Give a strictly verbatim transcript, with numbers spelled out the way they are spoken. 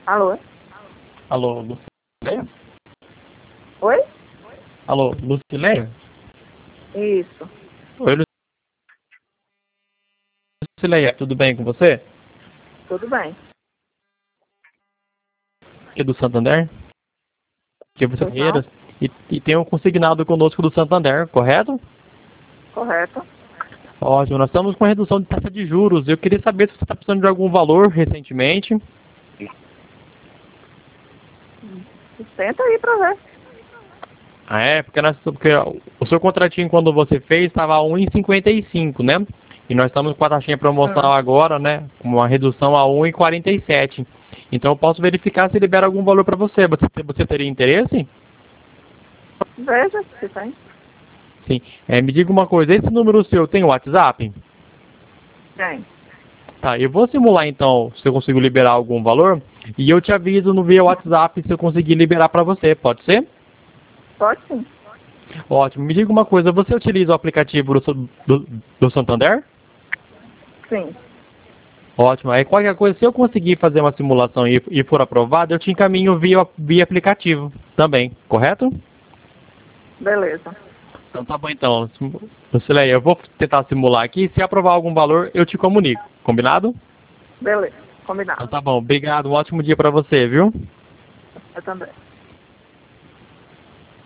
Alô? Alô, Lucileia? Oi? Alô, Lucileia? Isso. Oi, Lucileia, tudo bem com você? Tudo bem. Aqui do Santander? Aqui é você Pois não? Ferreiras. E, e tem um consignado conosco do Santander, correto? Correto. Ótimo, nós estamos com redução de taxa de juros. Eu queria saber se você está precisando de algum valor recentemente. Senta aí pra ver. Ah, é? Porque, nós, porque o seu contratinho, quando você fez, estava a um real e cinquenta e cinco, né? E nós estamos com a taxinha promocional Hum. agora, né? Com uma redução a um real e quarenta e sete. Então eu posso verificar se libera algum valor para você. você. Você teria interesse? Veja se tem. Sim. É, me diga uma coisa, esse número seu tem WhatsApp? Tem. Tá, eu vou simular então se eu consigo liberar algum valor e eu te aviso no via WhatsApp se eu conseguir liberar para você, pode ser? Pode sim. Ótimo. Me diga uma coisa, você utiliza o aplicativo do, do, do Santander? Sim. Ótimo. Aí qualquer coisa, se eu conseguir fazer uma simulação e, e for aprovado, eu te encaminho via, via aplicativo também, correto? Beleza. Então tá bom então. Lucileia, eu vou tentar simular aqui. Se aprovar algum valor, eu te comunico. Combinado? Beleza. Então Combinado. tá bom. Obrigado. Um ótimo dia para você, viu? Eu também.